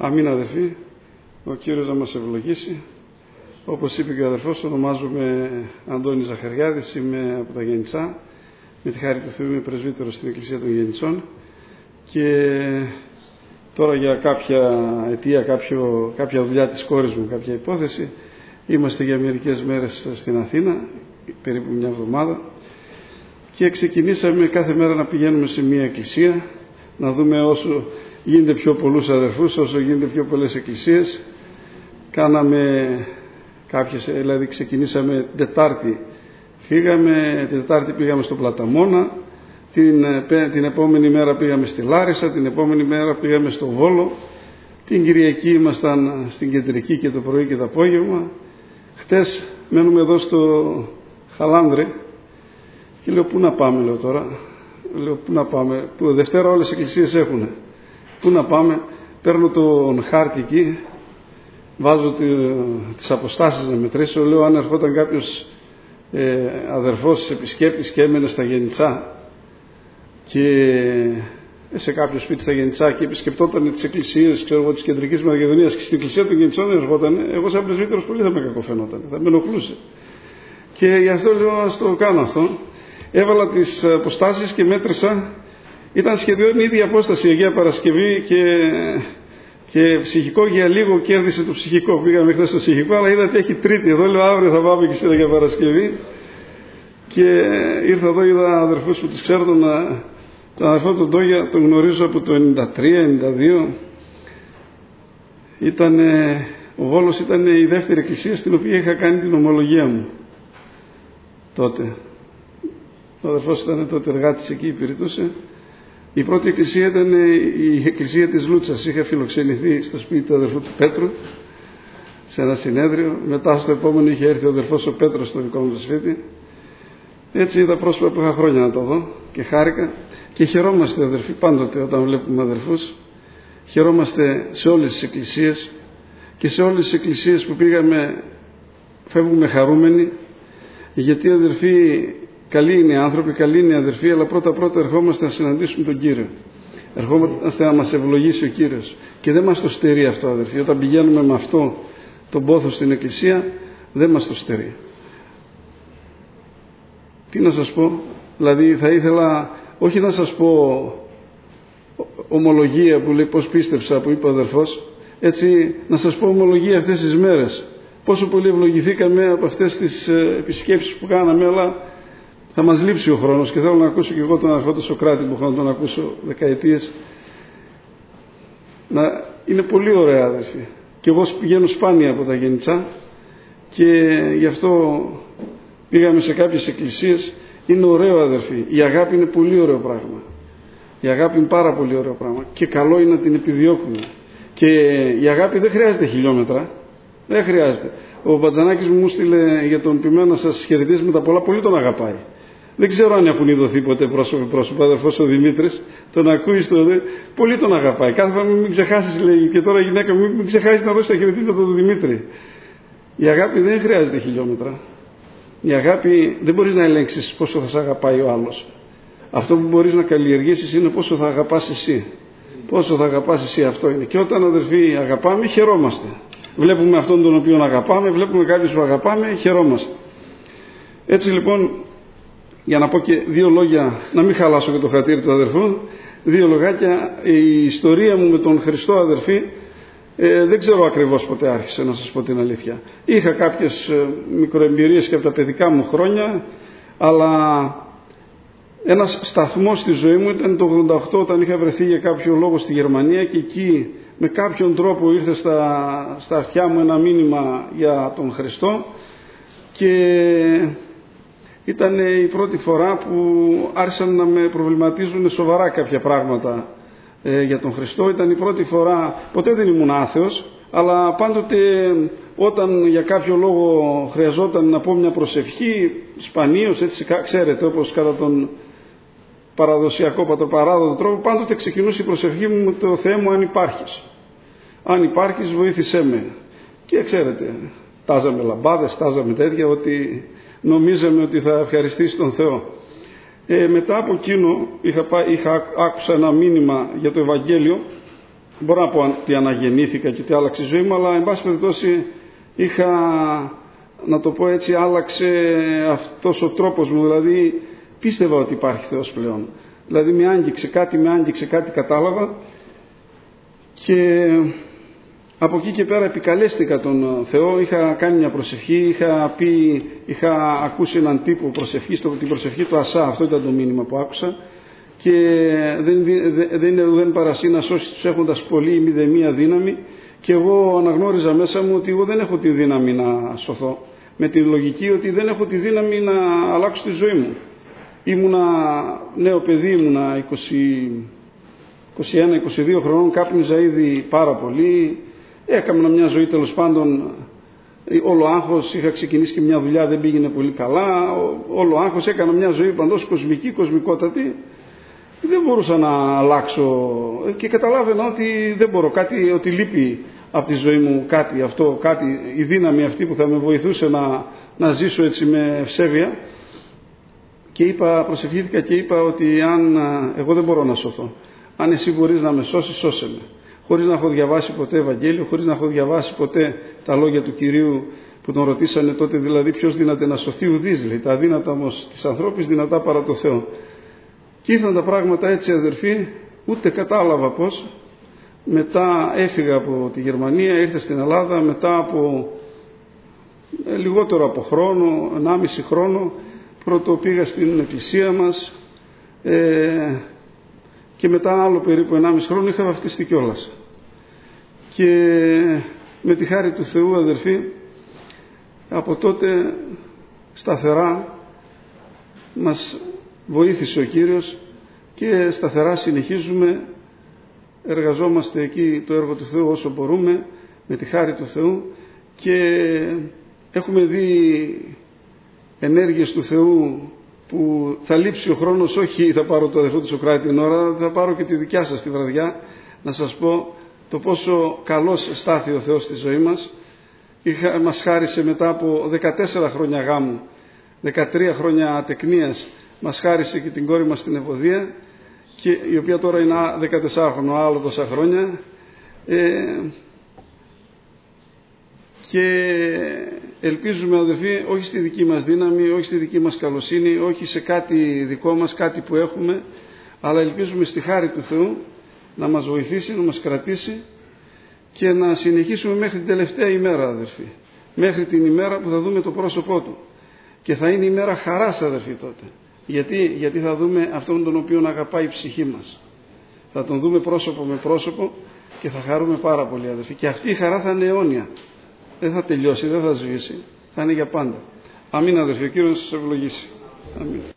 Αμήν αδερφοί, ο Κύριος να μας ευλογήσει. Όπως είπε και ο αδερφός, ονομάζομαι Αντώνης Ζαχαριάδης, είμαι από τα Γεννητσά. Με τη χάρη του Θεού είμαι πρεσβύτερος στην Εκκλησία των Γεννητσών και τώρα για κάποια αιτία, κάποια δουλειά της κόρης μου, κάποια υπόθεση, είμαστε για μερικές μέρες στην Αθήνα, περίπου μια εβδομάδα, και ξεκινήσαμε κάθε μέρα να πηγαίνουμε σε μια εκκλησία, να δούμε όσο γίνεται πιο πολλούς αδερφούς, όσο γίνεται πιο πολλές εκκλησίες. Κάναμε κάποιες, δηλαδή ξεκινήσαμε Τετάρτη, φύγαμε, την Τετάρτη πήγαμε στο Πλαταμόνα, την επόμενη μέρα πήγαμε στη Λάρισα, την επόμενη μέρα πήγαμε στο Βόλο, την Κυριακή ήμασταν στην Κεντρική και το πρωί και το απόγευμα. Χτες μένουμε εδώ στο Χαλάνδρη και λέω πού να πάμε, λέω τώρα. Λέω πού να πάμε, που Δευτέρα όλες οι εκκλησίες έχουν. Πού να πάμε, παίρνω τον χάρτη εκεί, βάζω τις αποστάσεις να μετρήσω, λέω αν ερχόταν κάποιος αδερφός επισκέπτης και έμενε στα Γεννητσά και σε κάποιο σπίτι στα Γεννητσά και επισκεπτόταν τις εκκλησίες, ξέρω εγώ, της Κεντρικής Μακεδονίας και στην εκκλησία των Γεννητσών δεν ερχόταν, εγώ σαν πρεσβύτερος πολύ θα με κακοφαινόταν, θα με ενοχλούσε. Και γι' αυτό λέω ας το κάνω αυτό. Έβαλα τις αποστάσεις και μέτρησα. Ήταν σχεδόν η ίδια απόσταση Αγία Παρασκευή και ψυχικό, για λίγο κέρδισε το ψυχικό. Πήγαμε χθες στο ψυχικό, αλλά είδα ότι έχει Τρίτη. Εδώ λέω αύριο θα πάμε και στην Αγία Παρασκευή. Και ήρθα εδώ, είδα αδερφούς που τους ξέρω, τον αδερφό τον Τόγια, τον γνωρίζω από το 93-92. Ο Βόλος ήταν η δεύτερη εκκλησία στην οποία είχα κάνει την ομολογία μου τότε. Ο αδερφός ήταν τότε εργάτης εκεί, υπηρετούσε. Η πρώτη εκκλησία ήταν η εκκλησία της Λούτσας. Είχα φιλοξενηθεί στο σπίτι του αδερφού του Πέτρου σε ένα συνέδριο. Μετά στο επόμενο είχε έρθει ο αδερφός ο Πέτρος στο δικό μου το σπίτι. Έτσι είδα πρόσωπα που είχα χρόνια να το δω και χάρηκα. Και χαιρόμαστε αδερφοί πάντοτε όταν βλέπουμε αδερφούς. Χαιρόμαστε σε όλες τις εκκλησίες και σε όλες τις εκκλησίες που πήγαμε φεύγουμε χαρούμενοι, γιατί αδερφοί καλοί είναι οι άνθρωποι, καλοί είναι οι αδερφοί, αλλά πρώτα ερχόμαστε να συναντήσουμε τον Κύριο. Ερχόμαστε να μας ευλογήσει ο Κύριος. Και δεν μας το στερεί αυτό, αδερφοί. Όταν πηγαίνουμε με αυτό τον πόθο στην εκκλησία, δεν μας το στερεί. Τι να σας πω, δηλαδή θα ήθελα όχι να σας πω ομολογία που λέει πώς πίστεψα, που είπε ο αδερφός, έτσι να σας πω ομολογία αυτές τις μέρες. Πόσο πολύ ευλογηθήκαμε από αυτές τις επισκέψεις που κάναμε, αλλά θα μας λείψει ο χρόνος και θέλω να ακούσω και εγώ τον αδερφό του Σοκράτη που έχω να τον ακούσω δεκαετίες. Είναι πολύ ωραία αδερφοί. Και εγώ πηγαίνω σπάνια από τα Γεννητσά και γι' αυτό πήγαμε σε κάποιες εκκλησίες. Είναι ωραίο αδερφοί. Η αγάπη είναι πολύ ωραίο πράγμα. Η αγάπη είναι πάρα πολύ ωραίο πράγμα και καλό είναι να την επιδιώκουμε. Και η αγάπη δεν χρειάζεται χιλιόμετρα. Δεν χρειάζεται. Ο Μπατζανάκης μου στείλε για τον ποιμένο να σας χαιρετήσει με τα πολλά, πολύ τον αγαπάει. Δεν ξέρω αν έχουν ειδωθεί ποτέ πρόσωπο, αδερφός ο Δημήτρης, τον ακούει πολύ τον αγαπάει. Κάθε φορά μην ξεχάσεις, λέει, και τώρα η γυναίκα μου, μην ξεχάσεις να δώσεις τα χαιρετήματα του Δημήτρη. Η αγάπη δεν χρειάζεται χιλιόμετρα. Η αγάπη δεν μπορείς να ελέγξεις πόσο θα σε αγαπάει ο άλλος. Αυτό που μπορείς να καλλιεργήσεις είναι πόσο θα αγαπάς εσύ. Πόσο θα αγαπάς εσύ, αυτό είναι. Και όταν αδερφοί αγαπάμε, χαιρόμαστε. Βλέπουμε αυτόν τον οποίο αγαπάμε, βλέπουμε κάποιους που αγαπάμε, χαιρόμαστε. Έτσι λοιπόν, για να πω και δύο λόγια, να μην χαλάσω και το χατήρι του αδερφού, δύο λογάκια. Η ιστορία μου με τον Χριστό, αδερφή, δεν ξέρω ακριβώς πότε άρχισε, να σας πω την αλήθεια. Είχα κάποιες μικροεμπειρίες και από τα παιδικά μου χρόνια, αλλά ένας σταθμός στη ζωή μου ήταν το 88, όταν είχα βρεθεί για κάποιο λόγο στη Γερμανία και εκεί με κάποιον τρόπο ήρθε στα αυτιά μου ένα μήνυμα για τον Χριστό και ήταν η πρώτη φορά που άρχισαν να με προβληματίζουν σοβαρά κάποια πράγματα για τον Χριστό. Ήταν η πρώτη φορά, ποτέ δεν ήμουν άθεος, αλλά πάντοτε όταν για κάποιο λόγο χρειαζόταν να πω μια προσευχή, σπανίως, έτσι ξέρετε, όπως κατά τον παραδοσιακό, πατροπαράδοτο τρόπο, πάντοτε ξεκινούσε η προσευχή μου με το Θεέ μου αν υπάρχεις. Αν υπάρχεις βοήθησέ με. Και ξέρετε, τάζαμε λαμπάδες, τάζαμε τέτοια, ότι νομίζαμε ότι θα ευχαριστήσει τον Θεό. Μετά από εκείνο άκουσα ένα μήνυμα για το Ευαγγέλιο μπορώ να πω ότι αναγεννήθηκα και ότι άλλαξε η ζωή μου, αλλά εν πάση περιπτώσει είχα, να το πω έτσι, άλλαξε αυτός ο τρόπος μου, δηλαδή πίστευα ότι υπάρχει Θεός πλέον. Δηλαδή με άγγιξε κάτι, κατάλαβα, και από εκεί και πέρα επικαλέστηκα τον Θεό. Είχα κάνει μια προσευχή, είχα ακούσει έναν τύπο προσευχή, την προσευχή του Ασά, αυτό ήταν το μήνυμα που άκουσα, και δεν παρασύνας όσοι τους έχοντας πολύ ή μηδεμία δύναμη, και εγώ αναγνώριζα μέσα μου ότι εγώ δεν έχω τη δύναμη να σωθώ, με τη λογική ότι δεν έχω τη δύναμη να αλλάξω τη ζωή μου. Ήμουνα νέο παιδί, ήμουνα 21-22 χρονών, κάπνιζα ήδη πάρα πολύ, έκανα μια ζωή τέλος πάντων όλο άγχος, είχα ξεκινήσει και μια δουλειά, δεν πήγαινε πολύ καλά, όλο άγχος, έκανα μια ζωή παντός κοσμικότατη, δεν μπορούσα να αλλάξω και καταλάβαινα ότι δεν μπορώ, ότι λείπει από τη ζωή μου κάτι, η δύναμη αυτή που θα με βοηθούσε να ζήσω έτσι με ευσέβεια. Και προσευχήθηκα και είπα ότι αν εγώ δεν μπορώ να σωθώ, αν εσύ μπορείς να με σώσεις, σώσε με. Χωρίς να έχω διαβάσει ποτέ Ευαγγέλιο, χωρίς να έχω διαβάσει ποτέ τα λόγια του Κυρίου που τον ρωτήσανε τότε, δηλαδή ποιος δύναται να σωθεί, ουδής, λέει, τα αδύνατα όμως της ανθρώπης δυνατά παρά το Θεό. Και ήρθαν τα πράγματα έτσι, αδερφοί, ούτε κατάλαβα πώς. Μετά έφυγα από τη Γερμανία, ήρθα στην Ελλάδα, μετά από λιγότερο από χρόνο, 1,5 χρόνο, πρώτο πήγα στην εκκλησία μας, και μετά άλλο περίπου 1,5 χρόνο είχα βαφτιστεί κιόλας. Και με τη χάρη του Θεού, αδερφοί, από τότε σταθερά μας βοήθησε ο Κύριος και σταθερά συνεχίζουμε, εργαζόμαστε εκεί το έργο του Θεού όσο μπορούμε με τη χάρη του Θεού, και έχουμε δει ενέργειες του Θεού που θα λείψει ο χρόνος, όχι θα πάρω το αδερφό του Σωκράτη την ώρα, θα πάρω και τη δικιά σας τη βραδιά, να σας πω το πόσο καλός στάθη ο Θεός στη ζωή μας. Μας χάρισε μετά από 14 χρόνια γάμου, 13 χρόνια ατεκνίας, μας χάρισε και την κόρη μας στην Ευωδία, και η οποία τώρα είναι 14 χρόνια, άλλο τόσα χρόνια, και ελπίζουμε, αδελφοί, όχι στη δική μας δύναμη, όχι στη δική μας καλοσύνη, όχι σε κάτι δικό μας, κάτι που έχουμε, αλλά ελπίζουμε στη χάρη του Θεού να μας βοηθήσει, να μας κρατήσει και να συνεχίσουμε μέχρι την τελευταία ημέρα, αδελφοί, μέχρι την ημέρα που θα δούμε το πρόσωπό Του, και θα είναι ημέρα χαράς, αδελφοί, τότε. Γιατί θα δούμε αυτόν τον οποίο αγαπάει η ψυχή μας, θα τον δούμε πρόσωπο με πρόσωπο και θα χαρούμε πάρα πολύ, αδελφοί, και αυτή η χαρά θα είναι αιώνια. Δεν θα τελειώσει, δεν θα σβήσει, θα είναι για πάντα. Αμήν, αδελφοί, ο Κύριος σας ευλογήσει. Αμήν.